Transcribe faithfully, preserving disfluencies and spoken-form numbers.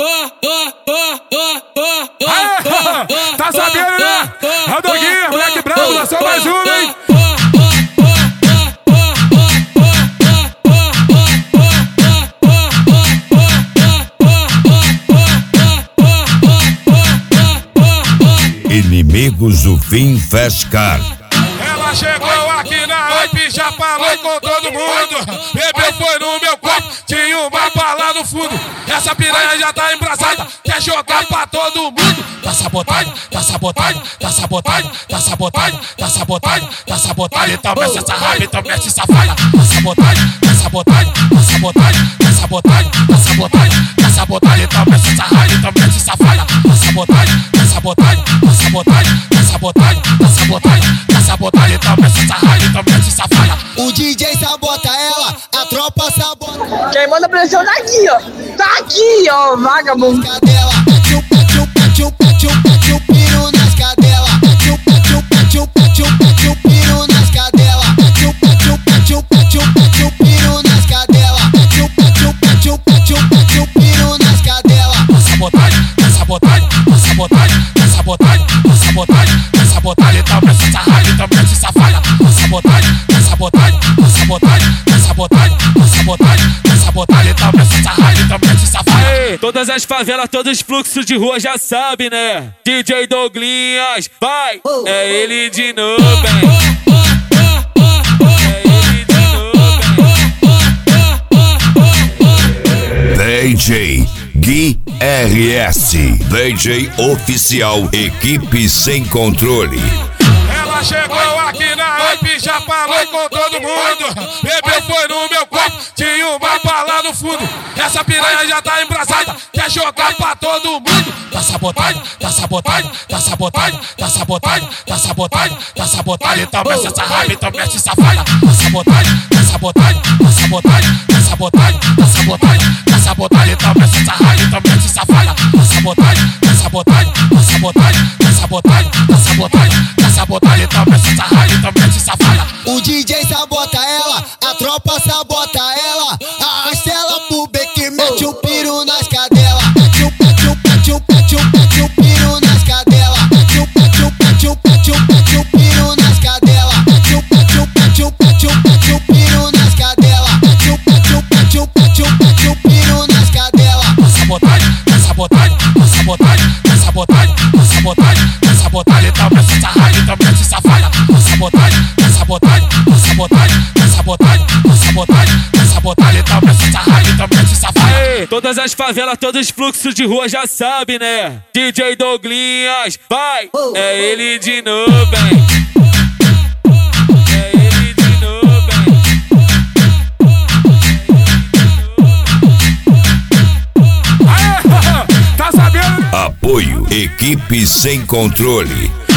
Tá sabendo, né? É o Doguinho, Black Bravo, lançou mais um, hein? Inimigos do fim faz caro. Ela chegou aqui na hype, já falou com todo mundo. Bebeu foi no meu copo, tinha uma bala no fundo. Essa piranha já tá embrasada, quer jogar pra todo mundo. Tá sabotagem, tá sabotagem, tá sabotagem, tá sabotagem, tá sabotagem, tá sabotagem. Então mexe essa hype, então mexe essa falha. Tá sabotagem, tá sabotagem, tá sabotagem, tá sabotagem, tá sabotagem, tá sabotagem. Então mexe essa hype, então mexe essa falha. Tá sabotagem, tá sabotagem, tá sabotagem, tá sabotagem, tá sabotagem, tá sabotagem. Então mexe essa hype, então mexe essa falha. O D J sabota ela, a tropa sabota. Quem manda pressão tá aqui, ó. Tá aqui, ó, vagabundo. Cadela, pete o pete o pete o pete o pete o piro nas cadela. Pete o pete o pete o pete o pete o piro nas cadela. Pete o pete o pete o pete o pete o piro nas cadela. Pete o pete o pete o pete o pete o piro nas cadela. Tá sabotagem, tá sabotagem, tá sabotagem, tá sabotagem, tá sabotagem, tá sabotagem. Então mexe essa hype, então mexe essa falha. Tá sabotagem, tá sabotagem, tá sabotagem, tá sabotagem, tá sabotagem, tá sabotagem. Então mexe essa hype, então mexe essa falha. Todas as favelas, todos os fluxos de rua já sabe, né? D J Douglinhas, vai! É ele de novo, hein? É ele de novo, hein? D J Gui R S, D J oficial, equipe sem controle. Ela chegou aqui na hype, já falou com todo mundo. Bebeu foi no meu copo, tinha uma bala no fundo. Essa piranha já tá embrasada, quer jogar pra todo mundo. Tá sabotagem, tá sabotagem, tá sabotagem, tá sabotagem, tá sabotagem, tá sabotagem. Então mexe essa hype, então mexe essa falha. Tá sabotagem, tá sabotagem, tá sabotagem, tá sabotagem, tá sabotagem, tá sabotagem. Então mexe essa hype, então mexe essa falha. Tá sabotagem, tá sabotagem, tá sabotagem, tá sabotagem, tá sabotagem, tá sabotagem. Então mexe essa hype, então mexe essa falha. O D J sabota ela, a tropa sabota ela. Arrasta ela pro beco e mete o piro nas cadela. Pete o pete o pete o pete o pete o piro nas cadela. Pete o pete o pete o pete o pete o piro nas cadela. Pete o pete o pete o pete o pete o piro nas cadela. Pete o pete o pete o pete o pete o piro nas cadela. Tá sabotagem, tá sabotagem, tá sabotagem, tá sabotagem, tá sabotagem, tá sabotagem. Então mexe essa hype, então mexe essa falha. Tá sabotagem, tá sabotagem, tá sabotagem, tá sabotagem, tá sabotagem, tá sabotagem. Então mexe essa hype, então mexe essa falha. Todas as favelas, todos os fluxos de rua já sabe, né? D J Douglinhas, vai! É ele de novo, hein? É ele de novo, hein? Tá sabendo? Apoio, equipe sem controle.